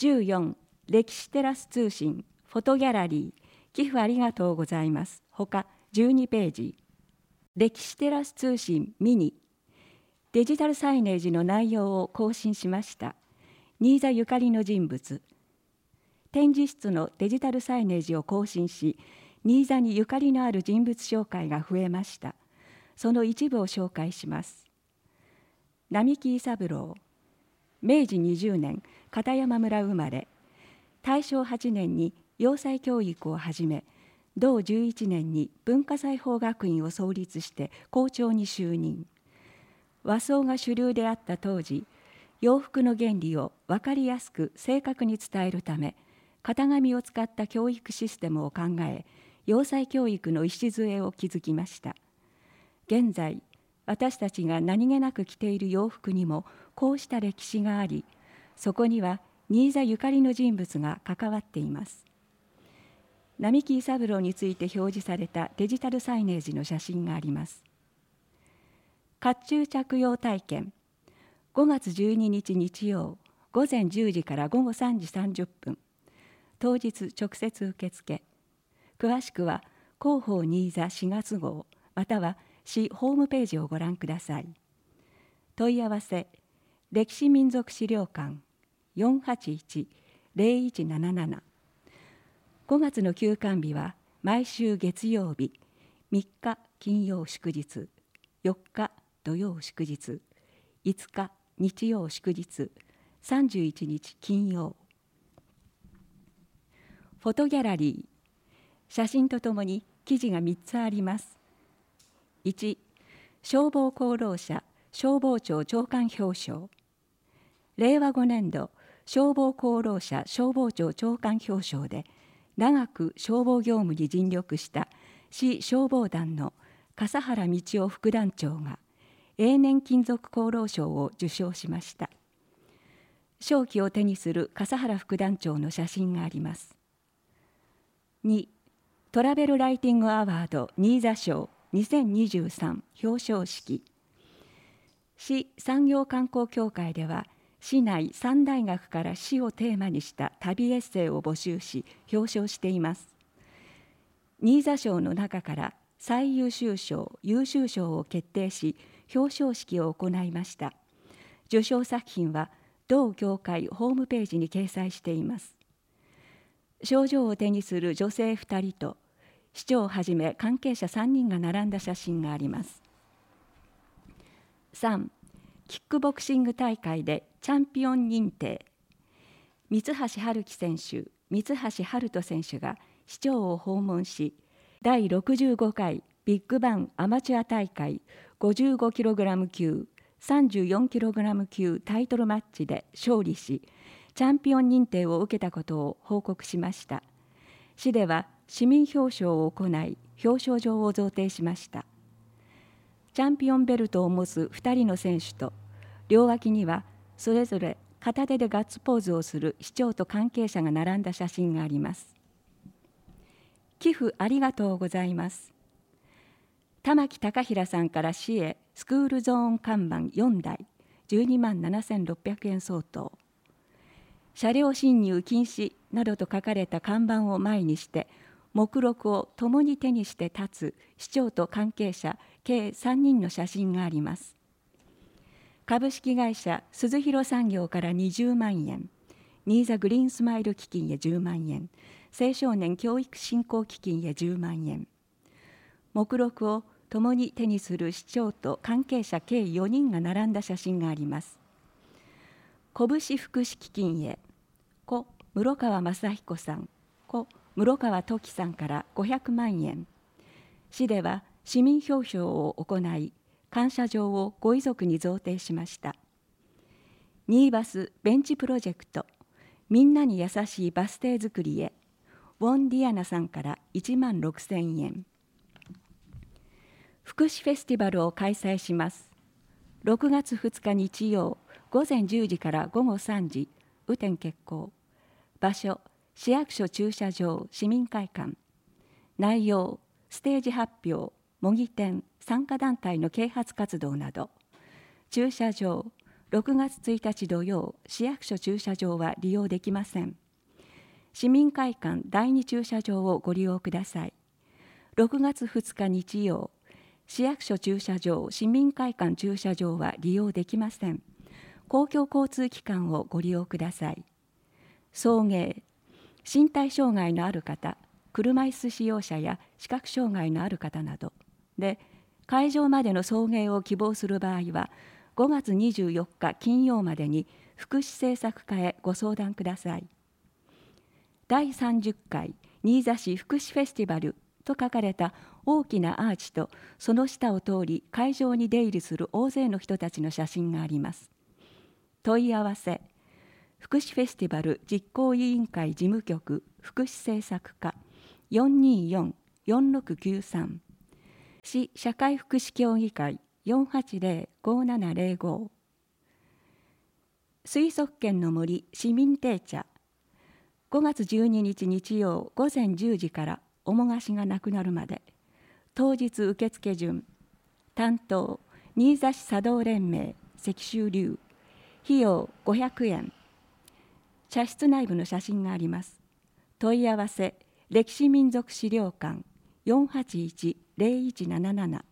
14歴史テラス通信フォトギャラリー寄付ありがとうございます。ほか12ページ。歴史テラス通信ミニデジタルサイネージの内容を更新しました。新座ゆかりの人物。展示室のデジタルサイネージを更新し、新座にゆかりのある人物紹介が増えました。その一部を紹介します。並木伊三郎、明治20年片山村生まれ、大正8年に洋裁教育を始め、同11年に文化裁縫学院を創立して校長に就任。和装が主流であった当時、洋服の原理を分かりやすく正確に伝えるため、型紙を使った教育システムを考え、洋裁教育の礎を築きました。現在、私たちが何気なく着ている洋服にもこうした歴史があり、そこには新座ゆかりの人物が関わっています。並木伊三郎について表示されたデジタルサイネージの写真があります。甲冑着用体験、5月12日日曜、午前10時から午後3時30分、当日直接受付。詳しくは広報新座4月号、または市ホームページをご覧ください。問い合わせ、歴史民族資料館 481-0177。5月の休館日は毎週月曜日、3日金曜祝日、4日土曜祝日、5日日曜祝日、31日金曜。フォトギャラリー、写真とともに記事が3つあります。1、消防功労者消防庁長官表彰。令和5年度消防功労者消防庁長官表彰で、長く消防業務に尽力した市消防団の笠原道夫副団長が永年勤続功労賞を受賞しました。賞旗を手にする笠原副団長の写真があります。2、トラベルライティングアワード新座賞2023表彰式。市産業観光協会では、市内3大学から市をテーマにした旅エッセイを募集し表彰しています。新座賞の中から最優秀賞、優秀賞を決定し表彰式を行いました。受賞作品は同協会ホームページに掲載しています。賞状を手にする女性2人と市長をはじめ関係者3人が並んだ写真があります。3、キックボクシング大会でチャンピオン認定。三橋春樹選手、三橋春人選手が市長を訪問し、第65回ビッグバンアマチュア大会 55kg 級、34kg 級タイトルマッチで勝利し、チャンピオン認定を受けたことを報告しました。市では市民表彰を行い、表彰状を贈呈しました。チャンピオンベルトを持つ2人の選手と、両脇にはそれぞれ片手でガッツポーズをする市長と関係者が並んだ写真があります。寄付ありがとうございます。玉木隆平さんから市へスクールゾーン看板4台、12万7600円相当。車両進入禁止などと書かれた看板を前にして、目録を共に手にして立つ市長と関係者計3人の写真があります。株式会社鈴広産業から20万円、新座グリーンスマイル基金へ10万円、青少年教育振興基金へ10万円。目録を共に手にする市長と関係者計4人が並んだ写真があります。拳福祉基金へ、故室川正彦さん、故室川時さんから500万円。市では市民表彰を行い、感謝状をご遺族に贈呈しました。ニーバスベンチプロジェクト、みんなに優しいバス停作りへ、ウォン・ディアナさんから1万6000円。福祉フェスティバルを開催します。6月2日日曜、午前10時から午後3時、雨天決行。場所、市役所駐車場市民会館。内容、ステージ発表、模擬店、参加団体の啓発活動など。駐車場、 6月1日土曜、市役所駐車場は利用できません。市民会館第2駐車場をご利用ください。6月2日日曜、市役所駐車場、市民会館駐車場は利用できません。公共交通機関をご利用ください。送迎、身体障害のある方、車椅子使用者や視覚障害のある方などで、会場までの送迎を希望する場合は、5月24日金曜までに福祉政策課へご相談ください。第30回新座市福祉フェスティバルと書かれた大きなアーチとその下を通り会場に出入りする大勢の人たちの写真があります。問い合わせ、福祉フェスティバル実行委員会事務局福祉政策課 424-4693 市社会福祉協議会 480-5705 水族館の森市民定茶5月12日日曜午前10時からおもがしがなくなるまで。当日受付順。担当新座市茶道連盟石州流。費用500円。茶室内部の写真があります。問い合わせ歴史民族資料館 481-0177